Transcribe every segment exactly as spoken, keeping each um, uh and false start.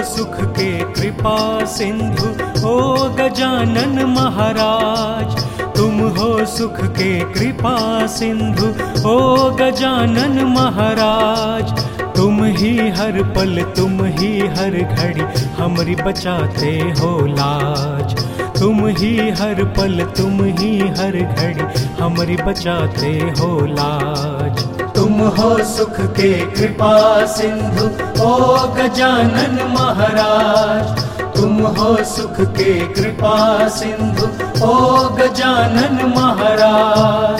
सुख के कृपा सिंधु, ओ गजानन महाराज। तुम हो सुख के कृपा सिंधु, ओ गजानन महाराज। तुम ही हर पल, तुम ही हर घड़ी हमरी बचाते हो लाज। तुम ही हर पल, तुम ही हर घड़ी हमरी बचाते हो लाज। तुम हो सुख के कृपा सिंधु, ओ गजानन महाराज। तुम हो सुख के कृपा सिंधु, ओ गजानन महाराज।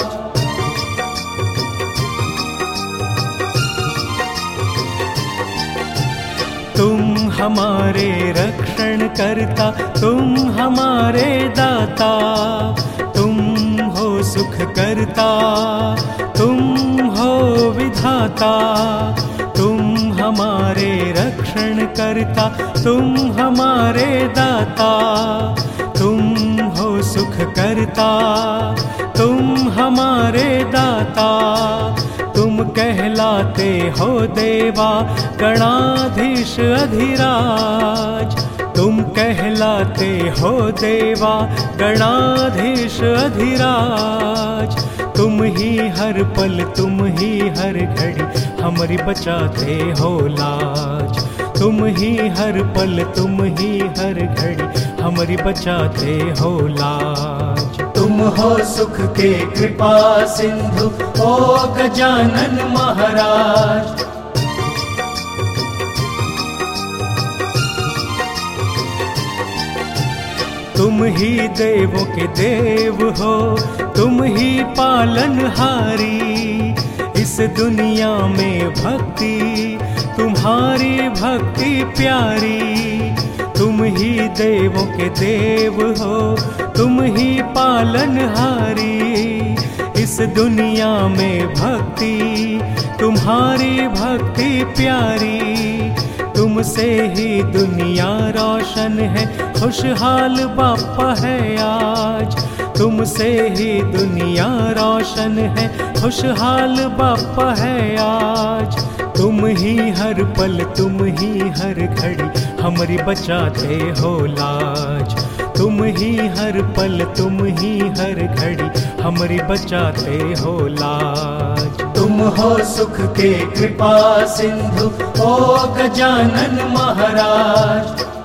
तुम हमारे रक्षण करता, तुम हमारे दाता। तुम हो सुख करता, तुम हो विधाता। तुम हमारे रक्षण करता, तुम हमारे दाता। तुम हो सुख करता, तुम हमारे दाता। तुम कहलाते हो देवा गणाधीश अधिराज। तुम कहलाते हो देवा गणाधीश अधिराज। तुम ही हर पल, तुम ही हर घड़ी हमरी बचाते हो लाज। तुम ही हर पल, तुम ही हर घड़ी हमरी बचाते हो लाज। तुम हो सुख के कृपा सिंधु, ओ गजानन महाराज। तुम ही देवों के देव हो, तुम ही पालनहारी। इस दुनिया में भक्ति, तुम्हारी भक्ति प्यारी। तुम ही देवों के देव हो, तुम ही पालनहारी। इस दुनिया में भक्ति, तुम्हारी भक्ति प्यारी। तुमसे ही दुनिया रोशन है, खुशहाल बापा है आज। तुमसे ही दुनिया रोशन है, खुशहाल बापा है आज। तुम ही हर पल, तुम ही हर घड़ी हमरी बचाते हो लाज। तुम ही हर पल, तुम ही हर घड़ी हमरी बचाते हो लाज। तुम हो सुख के कृपा सिंधु, ओ गजानन महाराज।